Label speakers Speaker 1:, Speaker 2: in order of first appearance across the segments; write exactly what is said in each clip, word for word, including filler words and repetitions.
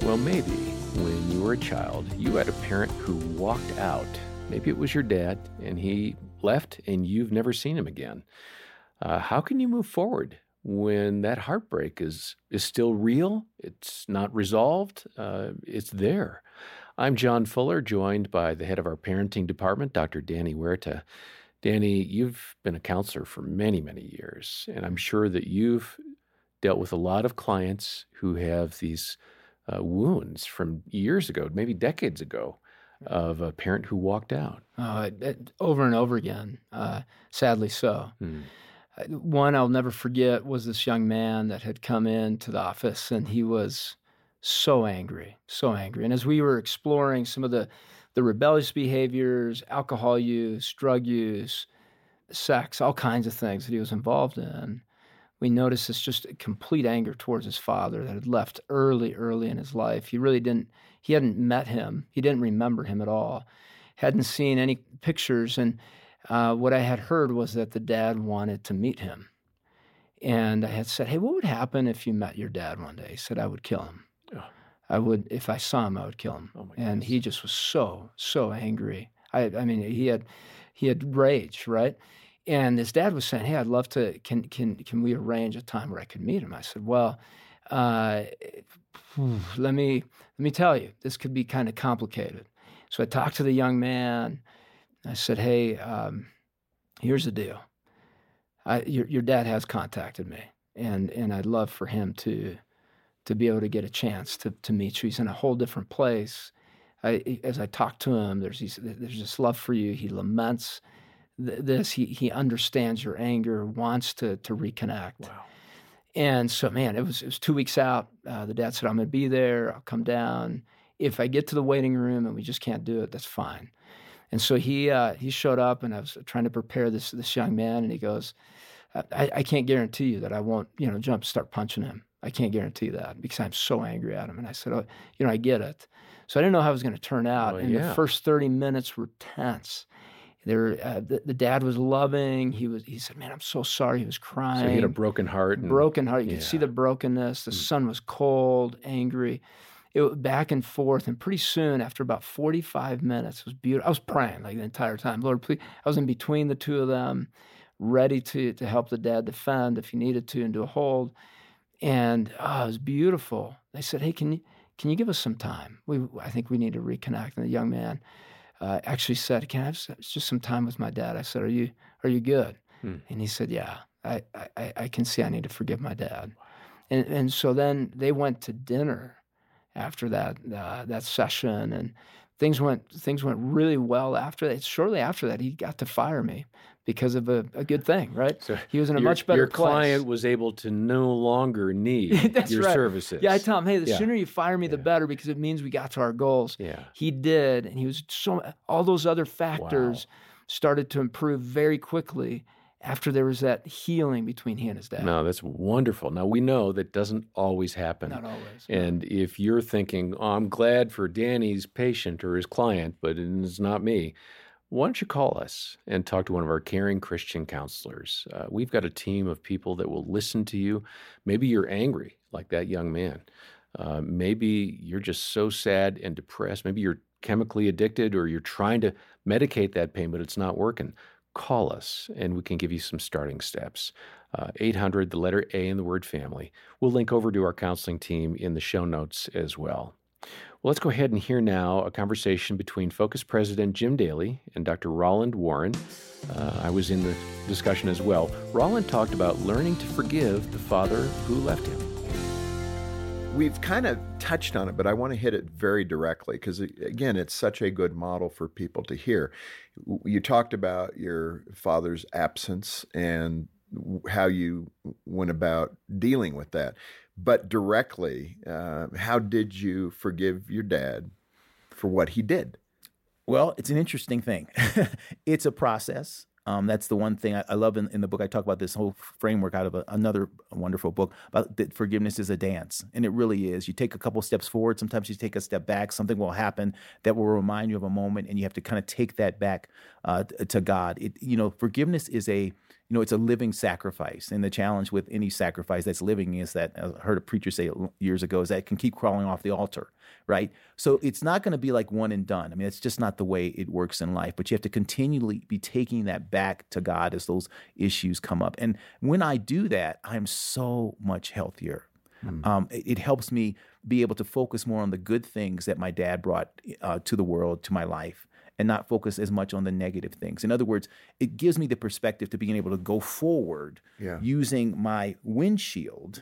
Speaker 1: Well, maybe when you were a child, you had a parent who walked out. Maybe it was your dad, and he left, and you've never seen him again. Uh, how can you move forward when that heartbreak is is still real? It's not resolved. Uh, it's there. I'm John Fuller, joined by the head of our parenting department, Doctor Danny Huerta. Danny, you've been a counselor for many, many years, and I'm sure that you've dealt with a lot of clients who have these uh, wounds from years ago, maybe decades ago, of a parent who walked out.
Speaker 2: Uh, it, over and over again, uh, sadly so.
Speaker 1: Hmm.
Speaker 2: One I'll never forget was this young man that had come into the office, and he was so angry, so angry. And as we were exploring some of the, the rebellious behaviors, alcohol use, drug use, sex, all kinds of things that he was involved in, we noticed this just complete anger towards his father that had left early, early in his life. He really didn't, he hadn't met him. He didn't remember him at all. Hadn't seen any pictures. And uh, what I had heard was that the dad wanted to meet him. And I had said, hey, what would happen if you met your dad one day? He said, I would kill him. Oh. I would, if I saw him, I would kill him. Oh my and he just was so, so angry. I, I mean, he had, he had rage, right? And his dad was saying, hey, I'd love to, can can can we arrange a time where I could meet him? I said, well, uh, let me let me tell you, this could be kind of complicated. So I talked to the young man. I said, hey, um, here's the deal. I, your, your dad has contacted me, and and I'd love for him to to be able to get a chance to to meet you. He's in a whole different place. I, as I talk to him, there's these, there's this love for you. He laments this, he he understands your anger, wants to to reconnect.
Speaker 1: Wow.
Speaker 2: And so, man, it was it was two weeks out. Uh, the dad said, I'm going to be there. I'll come down. If I get to the waiting room and we just can't do it, that's fine. And so he uh, he showed up, and I was trying to prepare this this young man, and he goes, I, I can't guarantee you that I won't, you know, jump, start punching him. I can't guarantee that because I'm so angry at him. And I said, oh, you know, I get it. So I didn't know how it was going to turn out.
Speaker 1: Well,
Speaker 2: and
Speaker 1: yeah.
Speaker 2: the first thirty minutes were tense. There, uh, the, the dad was loving. He was. He said, "Man, I'm so sorry." He was crying.
Speaker 1: So he had a broken heart. And,
Speaker 2: broken heart. You
Speaker 1: yeah.
Speaker 2: could see the brokenness. The mm. sun was cold, angry. It was back and forth. And pretty soon, after about forty-five minutes, it was beautiful. I was praying like the entire time. Lord, please. I was in between the two of them, ready to to help the dad defend if he needed to and do a hold. And oh, it was beautiful. They said, "Hey, can you can you give us some time? We I think we need to reconnect." And the young man Uh, actually said, "Can I have just some time with my dad?" I said, "Are you are you good?" Hmm. And he said, "Yeah, I, I I can see I need to forgive my dad." And and so then they went to dinner after that uh, that session, and things went things went really well after that. Shortly after that, he got to fire me because of a, a good thing, right?
Speaker 1: So
Speaker 2: he was in a
Speaker 1: your,
Speaker 2: much better
Speaker 1: your
Speaker 2: place.
Speaker 1: Your client was able to no longer need your
Speaker 2: right.
Speaker 1: services.
Speaker 2: Yeah, I tell him, hey, the
Speaker 1: yeah.
Speaker 2: sooner you fire me, the
Speaker 1: yeah.
Speaker 2: better, because it means we got to our goals.
Speaker 1: Yeah.
Speaker 2: He did, and he was so, all those other factors
Speaker 1: wow.
Speaker 2: started to improve very quickly after there was that healing between he and his dad.
Speaker 1: No, that's wonderful. Now, we know that doesn't always happen.
Speaker 2: Not always.
Speaker 1: And no. if you're thinking, oh, I'm glad for Danny's patient or his client, but it's not me, why don't you call us and talk to one of our caring Christian counselors? Uh, we've got a team of people that will listen to you. Maybe you're angry, like that young man. Uh, maybe you're just so sad and depressed. Maybe you're chemically addicted, or you're trying to medicate that pain, but it's not working. Call us, and we can give you some starting steps. Uh, eight hundred, the letter A in the word family. We'll link over to our counseling team in the show notes as well. Well, let's go ahead and hear now a conversation between Focus President Jim Daly and Doctor Rolland Warren. Uh, I was in the discussion as well. Rolland talked about learning to forgive the father who left him.
Speaker 3: We've kind of touched on it, but I want to hit it very directly because, again, it's such a good model for people to hear. You talked about your father's absence and how you went about dealing with that. But directly, uh, how did you forgive your dad for what he did?
Speaker 4: Well, it's an interesting thing. It's a process. Um, that's the one thing I, I love in, in the book. I talk about this whole framework out of a, another wonderful book about that forgiveness is a dance. And it really is. You take a couple steps forward. Sometimes you take a step back. Something will happen that will remind you of a moment, and you have to kind of take that back uh, to God. It, you know, forgiveness is a you know, it's a living sacrifice. And the challenge with any sacrifice that's living is that, I heard a preacher say it years ago, is that it can keep crawling off the altar, right? So it's not going to be like one and done. I mean, it's just not the way it works in life. But you have to continually be taking that back to God as those issues come up. And when I do that, I'm so much healthier. Mm. Um, it, it helps me be able to focus more on the good things that my dad brought uh, to the world, to my life, and not focus as much on the negative things. In other words, it gives me the perspective to being able to go forward yeah. using my windshield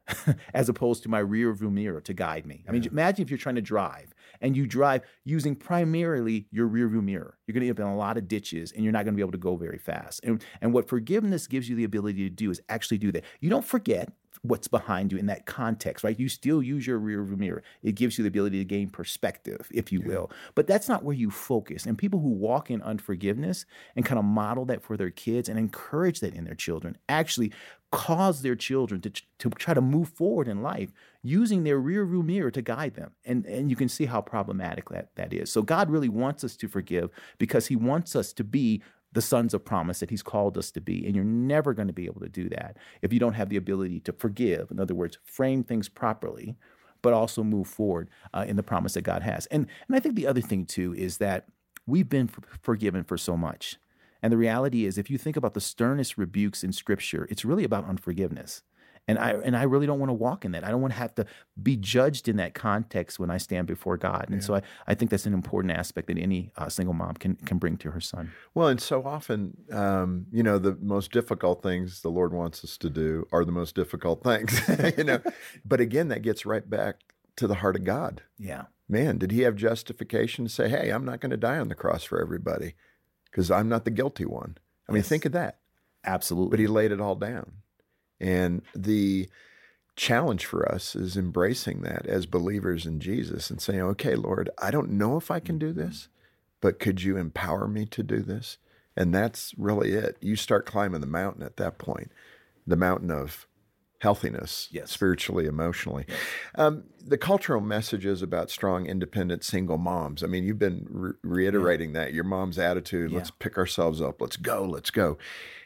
Speaker 4: as opposed to my rear view mirror to guide me. I mean, yeah. imagine if you're trying to drive and you drive using primarily your rear view mirror. You're going to end up in a lot of ditches and you're not going to be able to go very fast. And, and what forgiveness gives you the ability to do is actually do that. You don't forget what's behind you in that context, right? You still use your rear view mirror. It gives you the ability to gain perspective, if you yeah. will. But that's not where you focus. And people who walk in unforgiveness and kind of model that for their kids and encourage that in their children actually cause their children to, to try to move forward in life using their rear view mirror to guide them. And, and you can see how problematic that, that is. So God really wants us to forgive because he wants us to be the sons of promise that he's called us to be. And you're never going to be able to do that if you don't have the ability to forgive. In other words, frame things properly, but also move forward uh, in the promise that God has. And, and I think the other thing, too, is that we've been f- forgiven for so much. And the reality is, if you think about the sternest rebukes in Scripture, it's really about unforgiveness. And I and I really don't want to walk in that. I don't want to have to be judged in that context when I stand before God. And yeah. so I, I think that's an important aspect that any uh, single mom can can bring to her son.
Speaker 3: Well, and so often, um, you know, the most difficult things the Lord wants us to do are the most difficult things, you know. But again, that gets right back to the heart of God.
Speaker 4: Yeah.
Speaker 3: Man, did he have justification to say, hey, I'm not going to die on the cross for everybody because I'm not the guilty one? I mean, yes. think of that.
Speaker 4: Absolutely.
Speaker 3: But he laid it all down. And the challenge for us is embracing that as believers in Jesus and saying, okay, Lord, I don't know if I can do this, but could you empower me to do this? And that's really it. You start climbing the mountain at that point, the mountain of healthiness,
Speaker 4: yes.
Speaker 3: spiritually, emotionally. Yes. Um, the cultural messages about strong, independent, single moms. I mean, you've been re- reiterating yeah. that, your mom's attitude, yeah. let's pick ourselves up, let's go, let's go.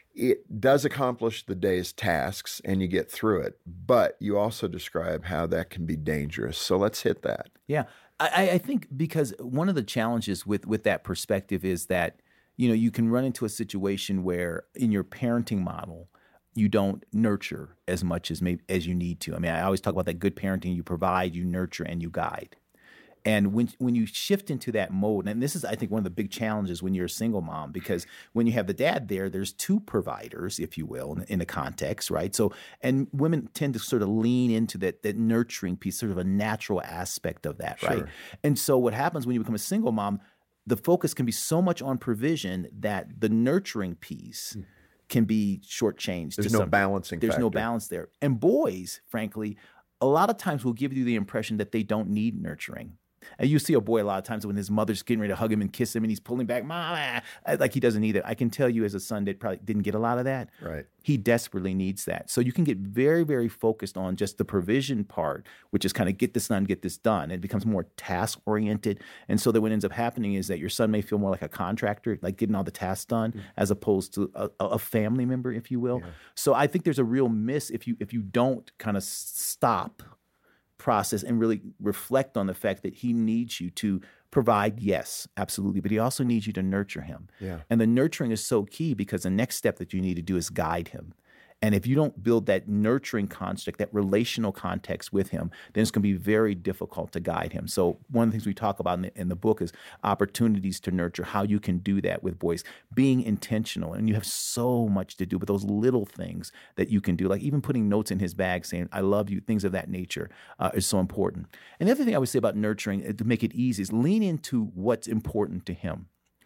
Speaker 3: It does accomplish the day's tasks and you get through it, but you also describe how that can be dangerous. So let's hit that.
Speaker 4: Yeah. I, I think because one of the challenges with, with that perspective is that, you know, you can run into a situation where in your parenting model, you don't nurture as much as maybe as you need to. I mean, I always talk about that good parenting. You provide, you nurture, and you guide. And when when you shift into that mode, and this is, I think, one of the big challenges when you're a single mom, because when you have the dad there, there's two providers, if you will, in, in a context, right? So, and women tend to sort of lean into that that nurturing piece, sort of a natural aspect of that,
Speaker 3: sure.
Speaker 4: right? And so what happens when you become a single mom, the focus can be so much on provision that the nurturing piece mm. can be shortchanged.
Speaker 3: There's
Speaker 4: to
Speaker 3: no
Speaker 4: some,
Speaker 3: balancing
Speaker 4: There's
Speaker 3: factor.
Speaker 4: no balance there. And boys, frankly, a lot of times will give you the impression that they don't need nurturing. And you see a boy a lot of times when his mother's getting ready to hug him and kiss him and he's pulling back, Mom, like he doesn't need it. I can tell you as a son that probably didn't get a lot of that.
Speaker 3: Right.
Speaker 4: He desperately needs that. So you can get very, very focused on just the provision part, which is kind of get this done, get this done. It becomes more task-oriented. And so that what ends up happening is that your son may feel more like a contractor, like getting all the tasks done, mm-hmm. as opposed to a, a family member, if you will. Yeah. So I think there's a real miss if you if you don't kind of stop process and really reflect on the fact that he needs you to provide, yes, absolutely, but he also needs you to nurture him.
Speaker 3: Yeah.
Speaker 4: And the nurturing is so key because the next step that you need to do is guide him. And if you don't build that nurturing construct, that relational context with him, then it's going to be very difficult to guide him. So one of the things we talk about in the, in the book is opportunities to nurture, how you can do that with boys, being intentional. And you have so much to do with those little things that you can do, like even putting notes in his bag saying, I love you, things of that nature uh, is so important. And the other thing I would say about nurturing, to make it easy, is lean into what's important to him.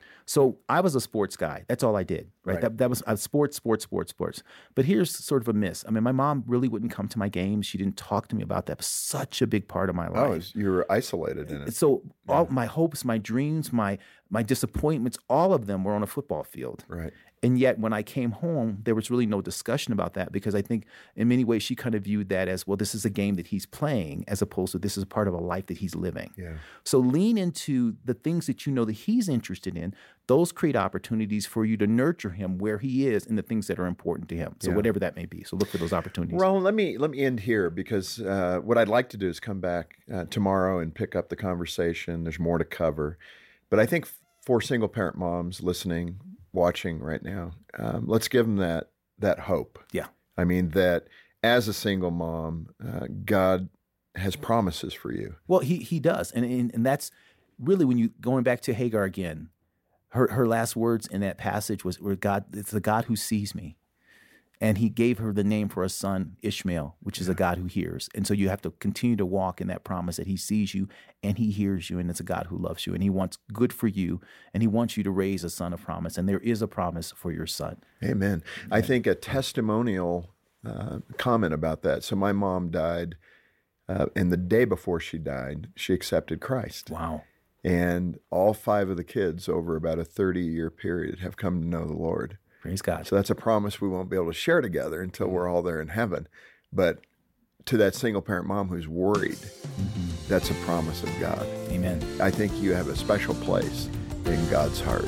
Speaker 4: So I was a sports guy. That's all I did, right?
Speaker 3: right.
Speaker 4: That that was uh, sports, sports, sports, sports. But here's sort of a miss. I mean, my mom really wouldn't come to my games. She didn't talk to me about that. It was such a big part of my life.
Speaker 3: Oh, you were isolated in it.
Speaker 4: So
Speaker 3: yeah.
Speaker 4: all my hopes, my dreams, my my disappointments, all of them were on a football field.
Speaker 3: Right.
Speaker 4: And yet when I came home, there was really no discussion about that because I think in many ways she kind of viewed that as, well, this is a game that he's playing as opposed to this is part of a life that he's living.
Speaker 3: Yeah.
Speaker 4: So lean into the things that you know that he's interested in. Those create opportunities for you to nurture him where he is in the things that are important to him. So
Speaker 3: Yeah.
Speaker 4: whatever that may be. So look for those opportunities.
Speaker 3: Roland, let me let me end here because uh, what I'd like to do is come back uh, tomorrow and pick up the conversation. There's more to cover. But I think for single parent moms listening, watching right now, um, let's give them that that hope.
Speaker 4: Yeah.
Speaker 3: I mean, that as a single mom, uh, God has promises for you.
Speaker 4: Well, he he does. And, and and that's really when you, going back to Hagar again, her her last words in that passage was, where God, it's the God who sees me. And he gave her the name for a son, Ishmael, which is a God who hears. And so you have to continue to walk in that promise that he sees you and he hears you, and it's a God who loves you, and he wants good for you, and he wants you to raise a son of promise. And there is a promise for your son.
Speaker 3: Amen. I think a testimonial uh, comment about that. So my mom died, uh, and the day before she died, she accepted Christ.
Speaker 4: Wow.
Speaker 3: And all five of the kids over about a thirty-year period have come to know the Lord.
Speaker 4: Praise God.
Speaker 3: So that's a promise we won't be able to share together until we're all there in heaven. But to that single parent mom who's worried, mm-hmm. that's a promise of God.
Speaker 4: Amen.
Speaker 3: I think you have a special place in God's heart.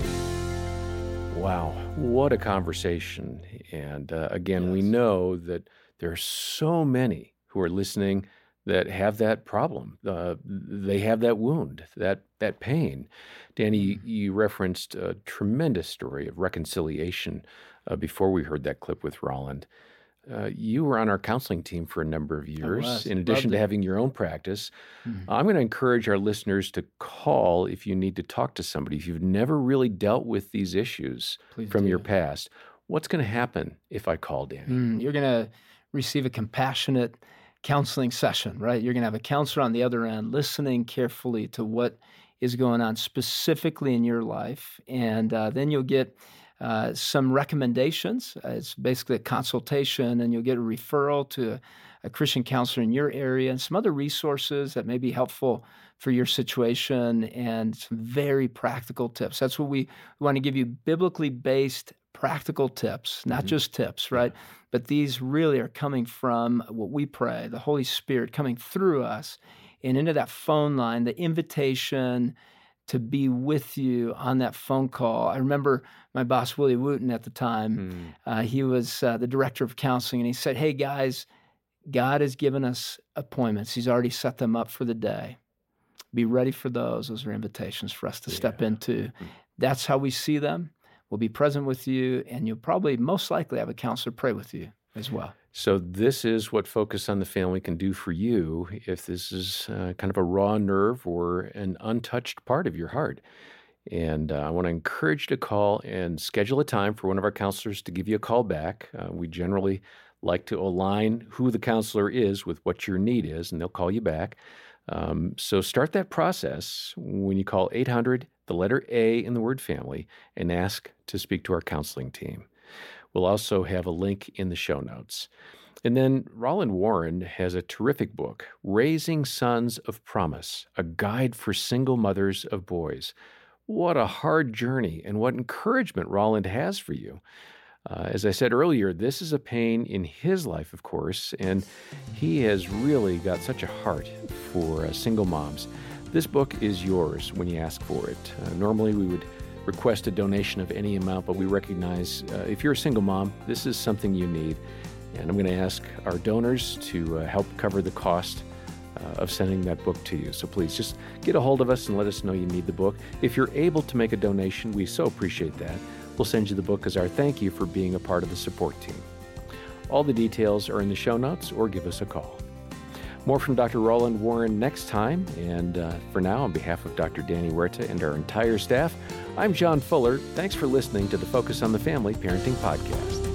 Speaker 1: Wow, what a conversation. And uh, again, yes. we know that there are so many who are listening that have that problem. Uh, they have that wound, that that pain. Danny, you referenced a tremendous story of reconciliation uh, before we heard that clip with Roland. Uh, you were on our counseling team for a number of years, in addition to having your own practice. Mm-hmm. I'm going to encourage our listeners to call if you need to talk to somebody. If you've never really dealt with these issues Please from do. your past, what's going to happen if I call Danny?
Speaker 2: Mm, you're going to receive a compassionate counseling session, right? You're going to have a counselor on the other end listening carefully to what is going on specifically in your life. And uh, then you'll get uh, some recommendations. Uh, it's basically a consultation, and you'll get a referral to a, a Christian counselor in your area and some other resources that may be helpful for your situation and some very practical tips. That's what we, we want to give you, biblically based practical tips, not mm-hmm. just tips, right? But these really are coming from what we pray, the Holy Spirit coming through us and into that phone line, the invitation to be with you on that phone call. I remember my boss, Willie Wooten, at the time, mm. uh, he was uh, the director of counseling, and he said, hey, guys, God has given us appointments. He's already set them up for the day. Be ready for those. Those are invitations for us to yeah. step into. Mm. That's how we see them. We'll be present with you, and you'll probably most likely have a counselor pray with you as well.
Speaker 1: So this is what Focus on the Family can do for you if this is uh, kind of a raw nerve or an untouched part of your heart. And uh, I want to encourage you to call and schedule a time for one of our counselors to give you a call back. Uh, we generally like to align who the counselor is with what your need is, and they'll call you back. Um, so start that process when you call eight hundred, the letter A in the word family, and ask to speak to our counseling team. We'll also have a link in the show notes. And then Roland Warren has a terrific book, Raising Sons of Promise, a guide for single mothers of boys. What a hard journey, and what encouragement Roland has for you. Uh, as I said earlier, this is a pain in his life, of course, and he has really got such a heart for uh, single moms. This book is yours when you ask for it. Uh, normally, we would request a donation of any amount, but we recognize uh, if you're a single mom, this is something you need. And I'm going to ask our donors to uh, help cover the cost uh, of sending that book to you. So please just get a hold of us and let us know you need the book. If you're able to make a donation, we so appreciate that. We'll send you the book as our thank you for being a part of the support team. All the details are in the show notes, or give us a call. More from Doctor Roland Warren next time. And uh, for now, on behalf of Doctor Danny Huerta and our entire staff, I'm John Fuller. Thanks for listening to the Focus on the Family Parenting Podcast.